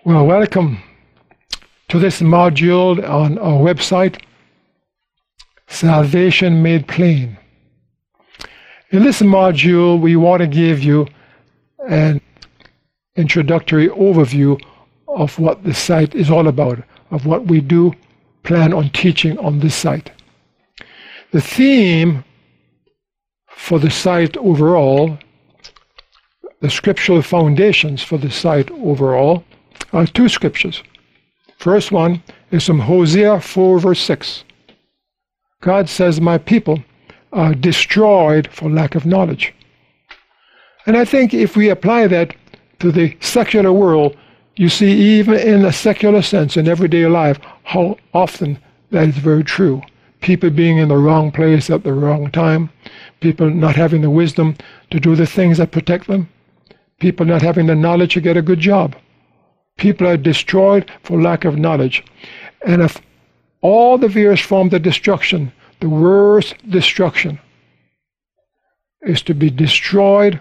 Well, welcome to this module on our website, Salvation Made Plain. In this module, we want to give you an introductory overview of what the site is all about, of what we do plan on teaching on this site. The theme for the site overall, the scriptural foundations for the site overall, are two scriptures. First one is from Hosea 4 verse 6. God says, "My people are destroyed for lack of knowledge." And I think if we apply that to the secular world, you see even in a secular sense in everyday life how often that is very true. People being in the wrong place at the wrong time, people not having the wisdom to do the things that protect them, people not having the knowledge to get a good job. People are destroyed for lack of knowledge. And of all the various forms of destruction, the worst destruction is to be destroyed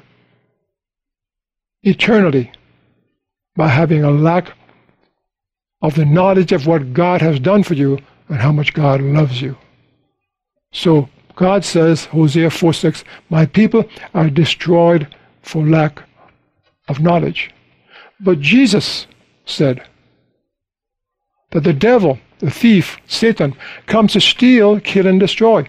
eternally by having a lack of the knowledge of what God has done for you and how much God loves you. So God says, Hosea 4:6, "My people are destroyed for lack of knowledge." But Jesus said that the devil, the thief, Satan, comes to steal, kill, and destroy.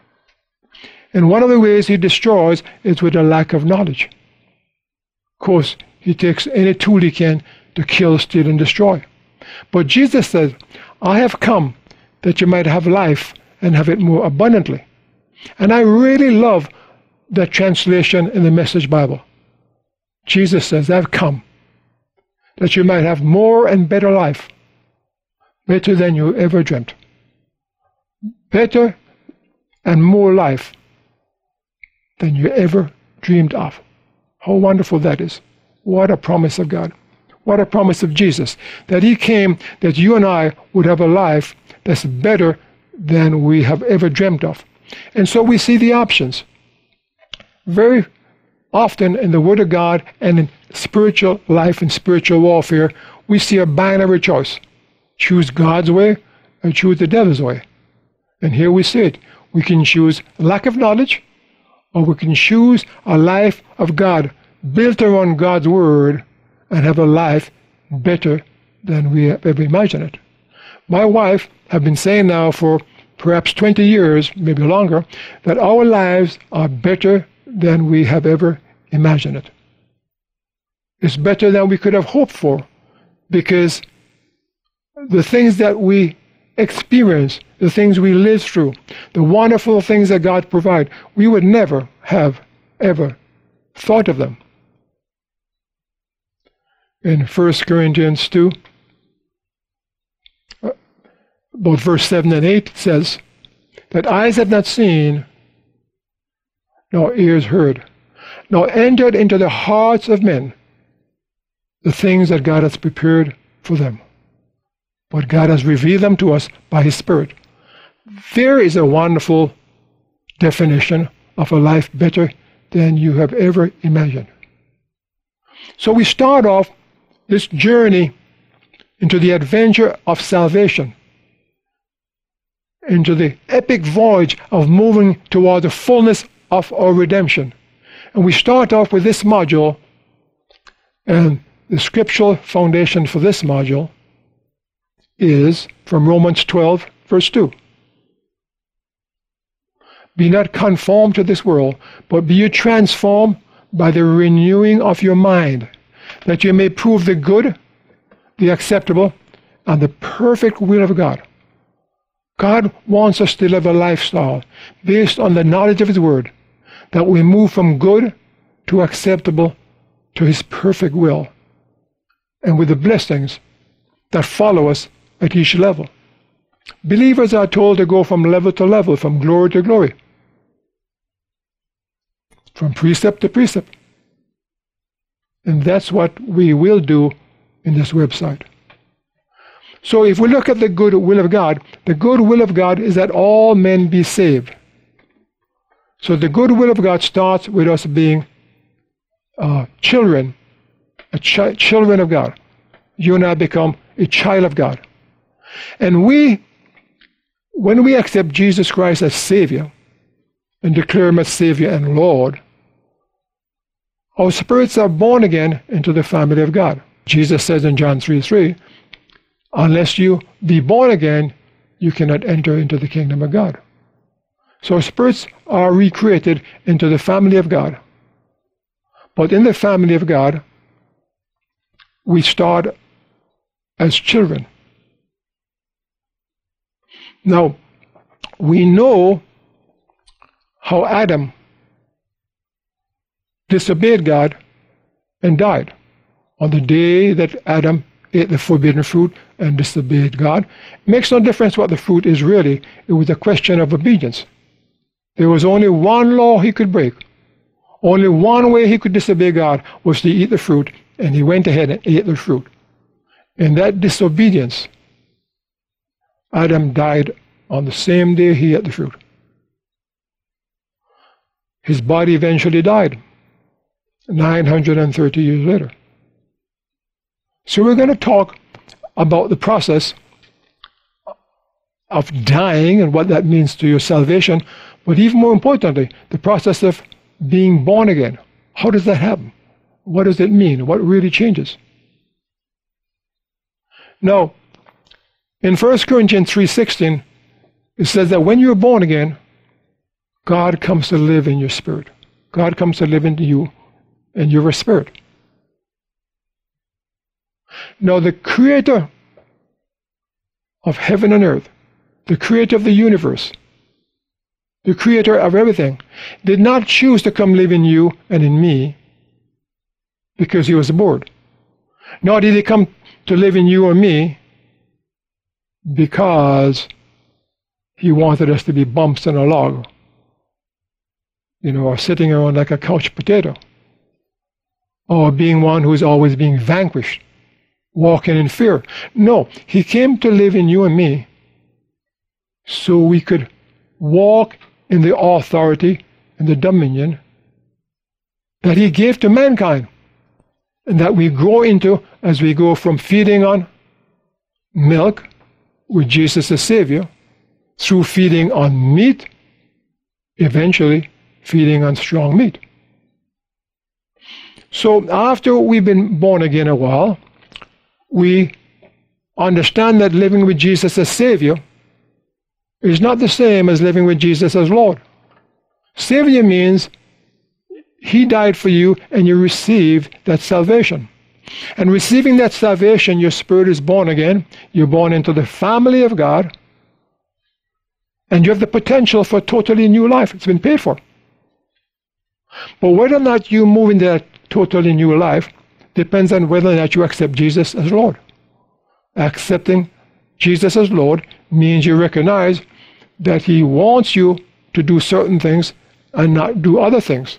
And one of the ways he destroys is with a lack of knowledge. Of course, he takes any tool he can to kill, steal, and destroy. But Jesus said, "I have come that you might have life and have it more abundantly." And I really love that translation in the Message Bible. Jesus says, "I've come that you might have more and better life, better than you ever dreamt. Better and more life than you ever dreamed of." How wonderful that is. What a promise of God. What a promise of Jesus, that he came that you and I would have a life that's better than we have ever dreamt of. And so we see the options. Very often in the Word of God and in spiritual life and spiritual warfare, we see a binary choice. Choose God's way or choose the devil's way. And here we see it. We can choose lack of knowledge, or we can choose a life of God built around God's Word and have a life better than we have ever imagined it. My wife has been saying now for perhaps 20 years, maybe longer, that our lives are better than we have ever imagined it. It's better than we could have hoped for, because the things that we experience, the things we live through, the wonderful things that God provides, we would never have ever thought of them. In 1 Corinthians 2, about verse 7 and 8, it says that eyes have not seen, nor ears heard, nor entered into the hearts of men the things that God has prepared for them. But God has revealed them to us by His Spirit. There is a wonderful definition of a life better than you have ever imagined. So we start off this journey into the adventure of salvation, into the epic voyage of moving toward the fullness of our redemption. And we start off with this module, and the scriptural foundation for this module is from Romans 12, verse 2. "Be not conformed to this world, but be ye transformed by the renewing of your mind, that you may prove the good, the acceptable, and the perfect will of God." God wants us to live a lifestyle based on the knowledge of His Word, that we move from good to acceptable to His perfect will, and with the blessings that follow us at each level. Believers are told to go from level to level, from glory to glory, from precept to precept. And that's what we will do in this website. So if we look at the good will of God, the good will of God is that all men be saved. So the good will of God starts with us being children of God. you and I become a child of God. And when we accept Jesus Christ as Savior and declare Him as Savior and Lord, our spirits are born again into the family of God. Jesus says in John 3:3, unless you be born again, you cannot enter into the kingdom of God. So our spirits are recreated into the family of God. But in the family of God, we start as children. Now, we know how Adam disobeyed God and died. On the day that Adam ate the forbidden fruit and disobeyed God, it makes no difference what the fruit is really. It was a question of obedience. There was only one law he could break. Only one way he could disobey God was to eat the fruit, and he went ahead and ate the fruit. In that disobedience, Adam died on the same day he ate the fruit. His body eventually died 930 years later. So we're going to talk about the process of dying and what that means to your salvation, but even more importantly, the process of being born again. How does that happen? What does it mean? What really changes? Now, in 1 Corinthians 3:16, it says that when you're born again, God comes to live in your spirit. God comes to live in you, and you're a spirit. Now, the creator of heaven and earth, the creator of the universe, the creator of everything, did not choose to come live in you and in me because he was bored. Nor did he come to live in you or me because he wanted us to be bumps in a log, or sitting around like a couch potato, or being one who is always being vanquished, walking in fear. No, he came to live in you and me so we could walk in the authority and the dominion that he gave to mankind, and that we grow into as we go from feeding on milk with Jesus as Savior, through feeding on meat, eventually feeding on strong meat. So after we've been born again a while, we understand that living with Jesus as Savior is not the same as living with Jesus as Lord. Savior means he died for you and you received that salvation. And receiving that salvation, your spirit is born again. You're born into the family of God. And you have the potential for a totally new life. It's been paid for. But whether or not you move into that totally new life depends on whether or not you accept Jesus as Lord. Accepting Jesus as Lord means you recognize that he wants you to do certain things and not do other things.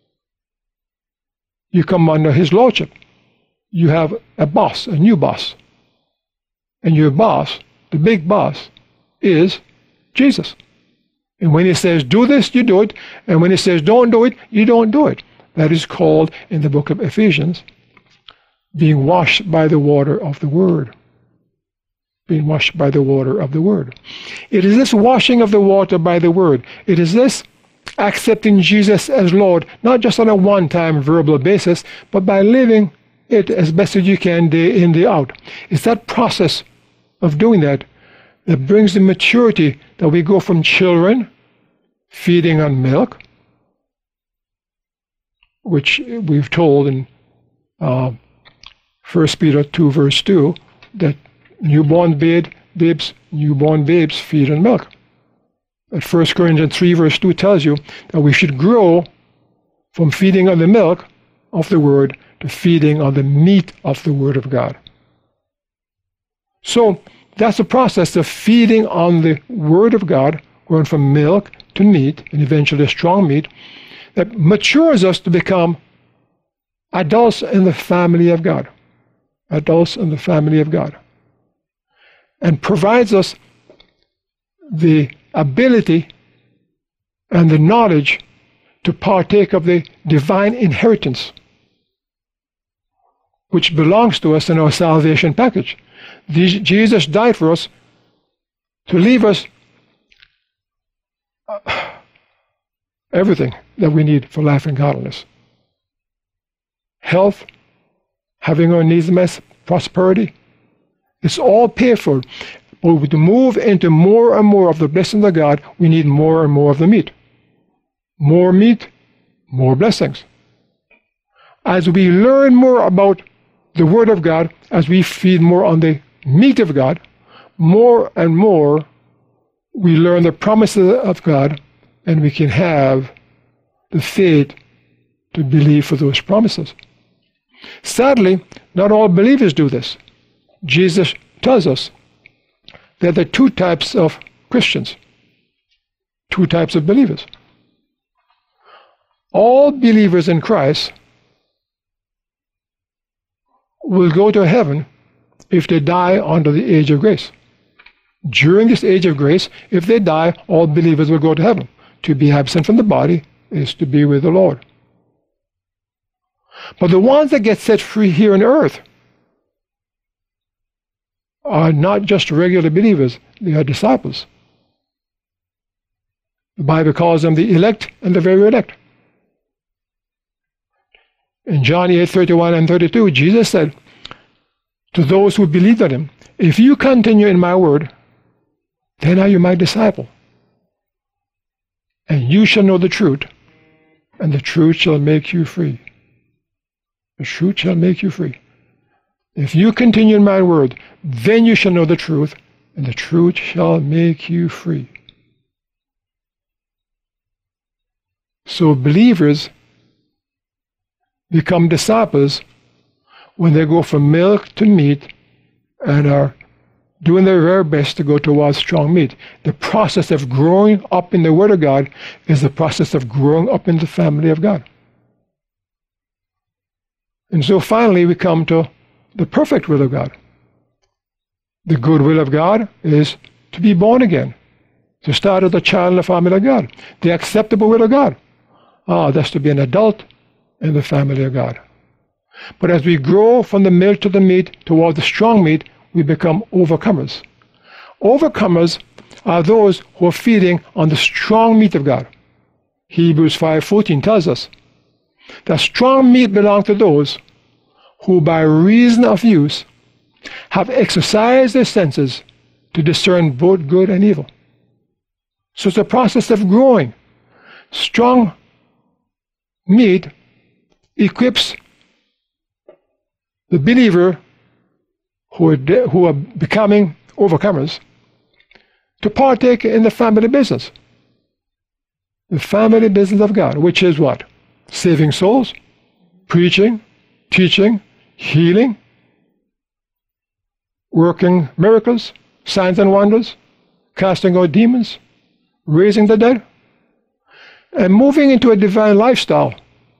You come under his lordship. You have a boss, a new boss. And your boss, the big boss, is Jesus. And when he says, do this, you do it. And when he says, don't do it, you don't do it. That is called, in the book of Ephesians, being washed by the water of the Word. Being washed by the water of the Word. It is this washing of the water by the Word. It is this accepting Jesus as Lord, not just on a one-time verbal basis, but by living it as best as you can day in, day out. It's that process of doing that that brings the maturity that we go from children feeding on milk, which we've told in 1 Peter 2 verse 2, that newborn babes feed on milk. But 1 Corinthians 3 verse 2 tells you that we should grow from feeding on the milk of the Word to feeding on the meat of the Word of God. So that's the process of feeding on the Word of God, going from milk to meat, and eventually strong meat, that matures us to become adults in the family of God. Adults in the family of God. And provides us the ability and the knowledge to partake of the divine inheritance. which belongs to us in our salvation package. Jesus died for us to leave us everything that we need for life and godliness. Health, having our needs met, prosperity, it's all paid for. But to move into more and more of the blessings of God, we need more and more of the meat. More meat, more blessings. As we learn more about the Word of God, as we feed more on the meat of God, more and more we learn the promises of God, and we can have the faith to believe for those promises. Sadly, not all believers do this. Jesus tells us that there are two types of Christians, two types of believers. All believers in Christ will go to heaven if they die under the age of grace. During this age of grace, if they die, all believers will go to heaven. To be absent from the body is to be with the Lord. But the ones that get set free here on earth are not just regular believers, they are disciples. The Bible calls them the elect and the very elect. In John 8:31 and 32, Jesus said to those who believed on him, "If you continue in my word, then are you my disciple. And you shall know the truth, and the truth shall make you free." The truth shall make you free. If you continue in my word, then you shall know the truth, and the truth shall make you free. So believers become disciples when they go from milk to meat and are doing their very best to go towards strong meat. The process of growing up in the Word of God is the process of growing up in the family of God. And so finally we come to the perfect will of God. The good will of God is to be born again, to start as a child in the family of God. The acceptable will of God, that's to be an adult in the family of God. But as we grow from the milk to the meat towards the strong meat, we become overcomers. Overcomers are those who are feeding on the strong meat of God. Hebrews 5:14 tells us that strong meat belongs to those who by reason of use have exercised their senses to discern both good and evil. So it's a process of growing. Strong meat equips the believer who are becoming overcomers to partake in the family business. The family business of God, which is what? Saving souls, preaching, teaching, healing, working miracles, signs and wonders, casting out demons, raising the dead, and moving into a divine lifestyle.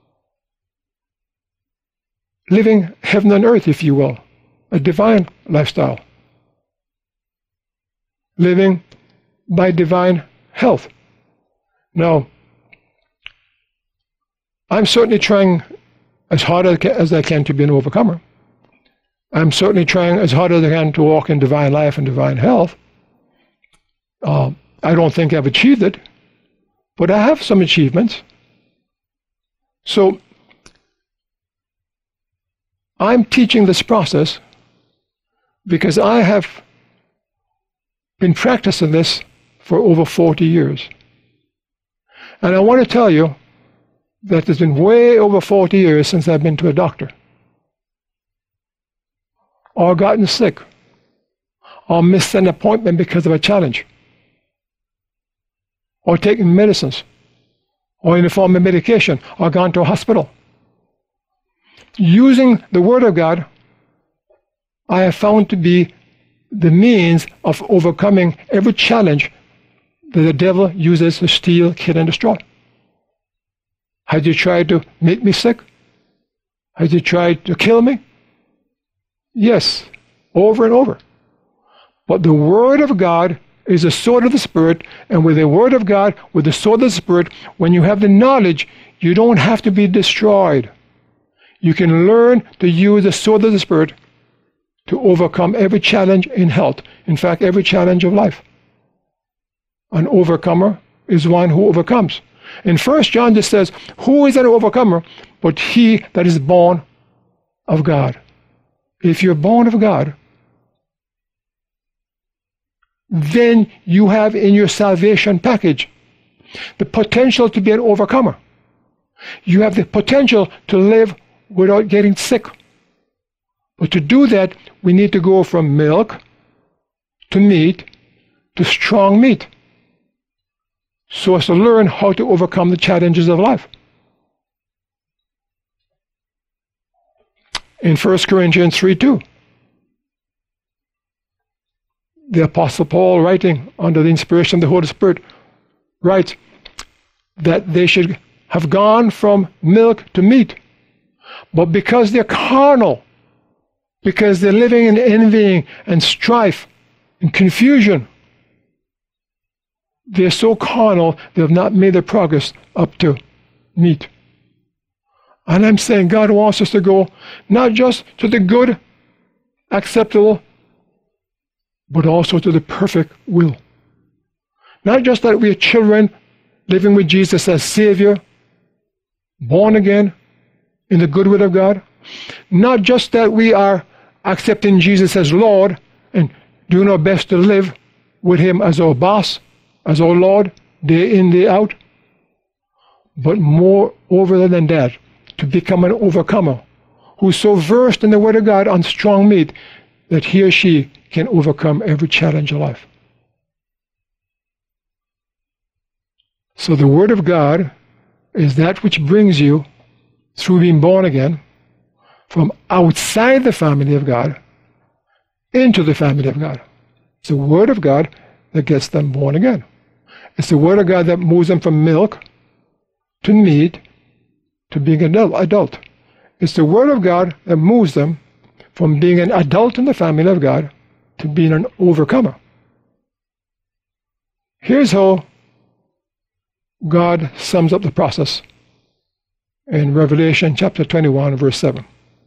Living heaven on earth, if you will. A divine lifestyle. Living by divine health. Now, I'm certainly trying as hard as I can to be an overcomer. I'm certainly trying as hard as I can to walk in divine life and divine health. I don't think I've achieved it, but I have some achievements. So, I'm teaching this process because I have been practicing this for over 40 years. And I want to tell you that it's been way over 40 years since I've been to a doctor, or gotten sick, or missed an appointment because of a challenge, or taken medicines, or in the form of medication, or gone to a hospital. Using the Word of God, I have found to be the means of overcoming every challenge that the devil uses to steal, kill, and destroy. Has he tried to make me sick? Has he tried to kill me? Yes, over and over. But the Word of God is the sword of the Spirit, and with the Word of God, with the sword of the Spirit, when you have the knowledge, you don't have to be destroyed. You can learn to use the sword of the Spirit to overcome every challenge in health. In fact, every challenge of life. An overcomer is one who overcomes. In 1 John just says, who is an overcomer but he that is born of God? If you're born of God, then you have in your salvation package the potential to be an overcomer. You have the potential to live without getting sick. But to do that, we need to go from milk to meat to strong meat, so as to learn how to overcome the challenges of life. In 1 Corinthians 3:2, the Apostle Paul, writing under the inspiration of the Holy Spirit, writes that they should have gone from milk to meat. But because they're carnal, because they're living in envying and strife and confusion, they're so carnal, they have not made their progress up to meat. And I'm saying God wants us to go not just to the good, acceptable, but also to the perfect will. Not just that we are children living with Jesus as Savior, born again in the good will of God. Not just that we are accepting Jesus as Lord and doing our best to live with Him as our boss, as our Lord, day in, day out. But more over than that, to become an overcomer who's so versed in the Word of God on strong meat that he or she can overcome every challenge of life. So the Word of God is that which brings you, through being born again, from outside the family of God into the family of God. It's the Word of God that gets them born again. It's the Word of God that moves them from milk to meat to being an adult. It's the Word of God that moves them from being an adult in the family of God to being an overcomer. Here's how God sums up the process in Revelation chapter 21, verse 7.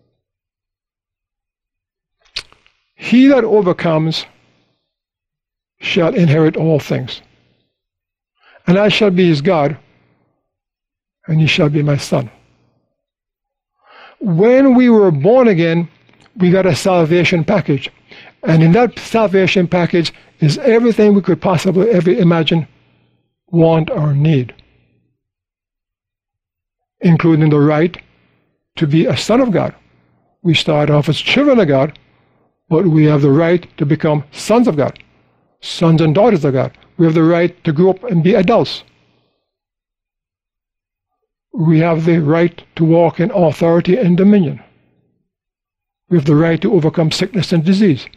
He that overcomes shall inherit all things, and I shall be his God, and he shall be my son. When we were born again, we got a salvation package. And in that salvation package is everything we could possibly ever imagine, want, or need, including the right to be a son of God. We start off as children of God, but we have the right to become sons of God, sons and daughters of God. We have the right to grow up and be adults. We have the right to walk in authority and dominion. We have the right to overcome sickness and disease.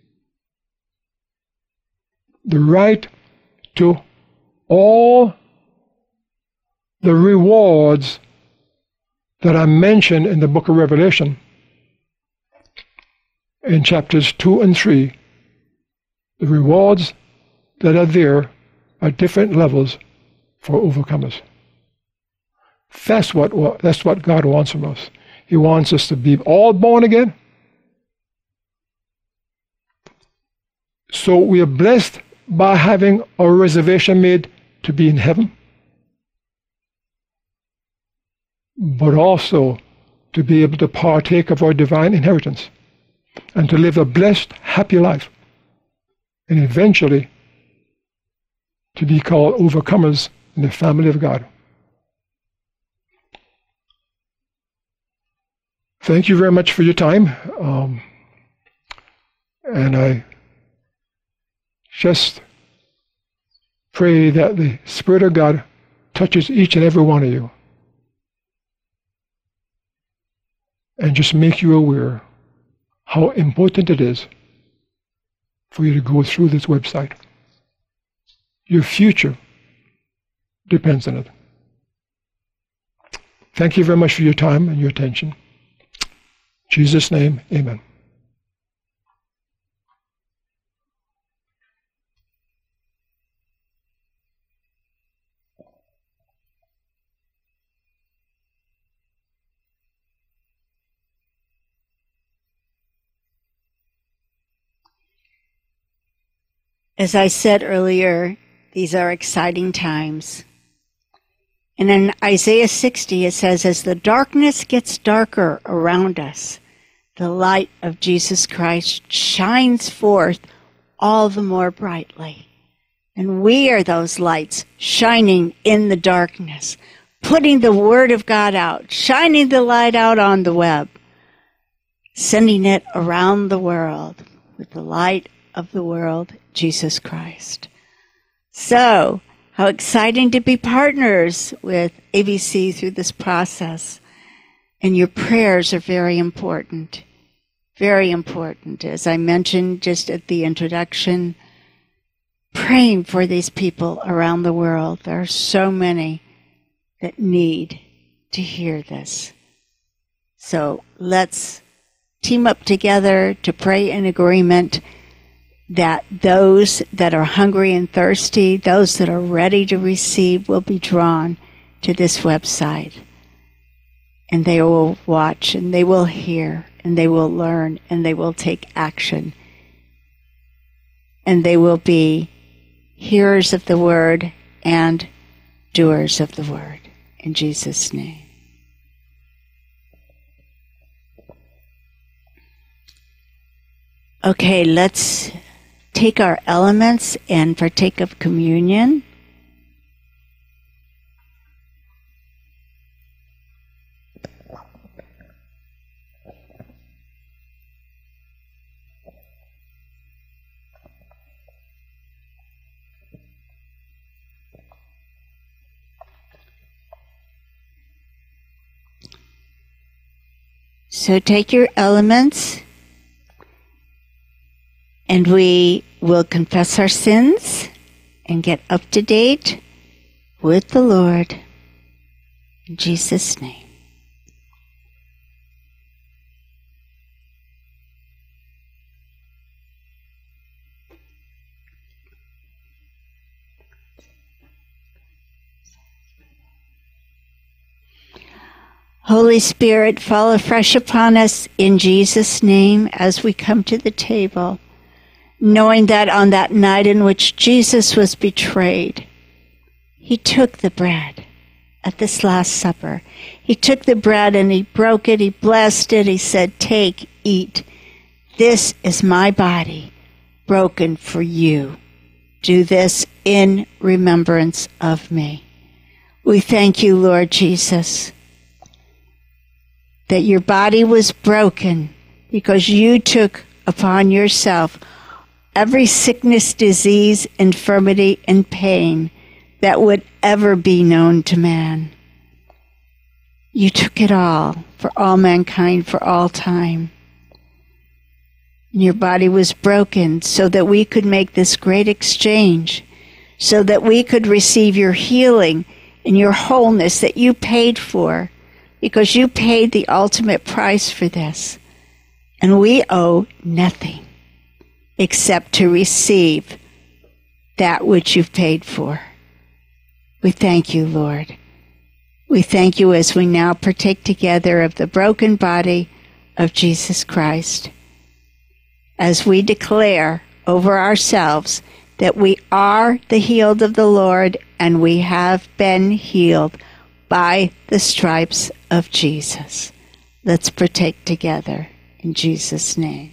The right to all the rewards that are mentioned in the book of Revelation in chapters 2 and 3. The rewards that are there at different levels for overcomers. That's what God wants from us. He wants us to be all born again. So we are blessed by having our reservation made to be in heaven, but also to be able to partake of our divine inheritance and to live a blessed, happy life, and eventually to be called overcomers in the family of God. Thank you very much for your time. And I just pray that the Spirit of God touches each and every one of you and just make you aware how important it is for you to go through this website. Your future depends on it. Thank you very much for your time and your attention. In Jesus' name, amen. As I said earlier, these are exciting times. And in Isaiah 60, it says, as the darkness gets darker around us, the light of Jesus Christ shines forth all the more brightly. And we are those lights shining in the darkness, putting the Word of God out, shining the light out on the web, sending it around the world with the light of the world, Jesus Christ. So, how exciting to be partners with ABC through this process. And your prayers are very important. Very important. As I mentioned just at the introduction, praying for these people around the world. There are so many that need to hear this. So let's team up together to pray in agreement that those that are hungry and thirsty, those that are ready to receive, will be drawn to this website. And they will watch, and they will hear, and they will learn, and they will take action. And they will be hearers of the word and doers of the word. In Jesus' name. Okay, let's take our elements and partake of communion. So take your elements, and we will confess our sins and get up to date with the Lord. In Jesus' name. Holy Spirit, fall afresh upon us in Jesus' name as we come to the table, knowing that on that night in which Jesus was betrayed, he took the bread at this Last Supper. He took the bread and he broke it, he blessed it, he said, "Take, eat. This is my body broken for you. Do this in remembrance of me." We thank you, Lord Jesus, that your body was broken because you took upon yourself every sickness, disease, infirmity, and pain that would ever be known to man. You took it all for all mankind, for all time. And your body was broken so that we could make this great exchange, so that we could receive your healing and your wholeness that you paid for, because you paid the ultimate price for this. And we owe nothing except to receive that which you've paid for. We thank you, Lord. We thank you as we now partake together of the broken body of Jesus Christ, as we declare over ourselves that we are the healed of the Lord, and we have been healed by the stripes of Jesus. Let's partake together in Jesus' name.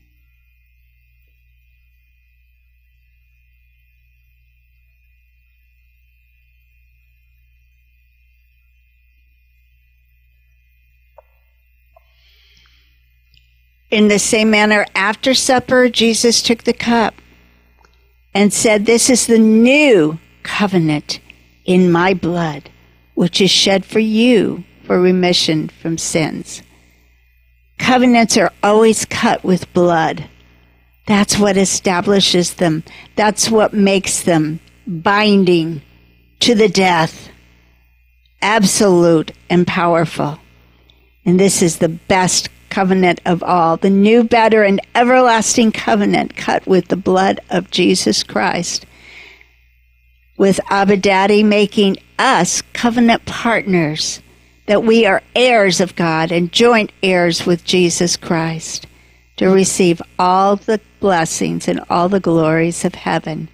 In the same manner, after supper, Jesus took the cup and said, "This is the new covenant in my blood, which is shed for you for remission from sins." Covenants are always cut with blood. That's what establishes them. That's what makes them binding to the death, absolute and powerful. And this is the best covenant of all, the new, better, and everlasting covenant cut with the blood of Jesus Christ, with Abba Daddy making us covenant partners, that we are heirs of God and joint heirs with Jesus Christ, to receive all the blessings and all the glories of heaven.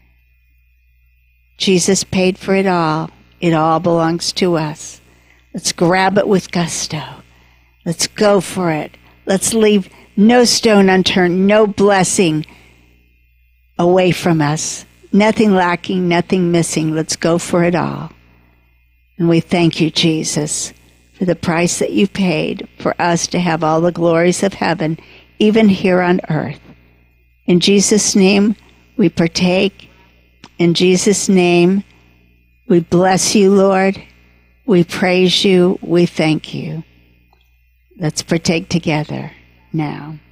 Jesus paid for it all. It all belongs to us. Let's grab it with gusto. Let's go for it. Let's leave no stone unturned, no blessing away from us. Nothing lacking, nothing missing. Let's go for it all. And we thank you, Jesus, for the price that you paid for us to have all the glories of heaven, even here on earth. In Jesus' name, we partake. In Jesus' name, we bless you, Lord. We praise you. We thank you. Let's partake together now.